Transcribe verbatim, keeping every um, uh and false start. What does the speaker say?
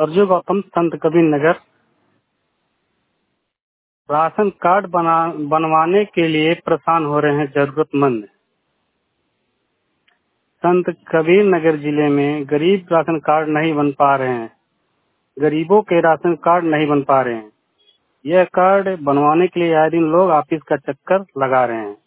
अर्जुन गौतम, संत Kabir Nagar. Ration card बना बनवाने के लिए परेशान हो रहे हैं जरूरतमंद। संत कबीर नगर जिले में गरीब राशन कार्ड नहीं बन पा रहे हैं। गरीबों के राशन कार्ड नहीं बन पा रहे हैं। यह कार्ड बनवाने के लिए आए दिन लोग ऑफिस का चक्कर लगा रहे हैं।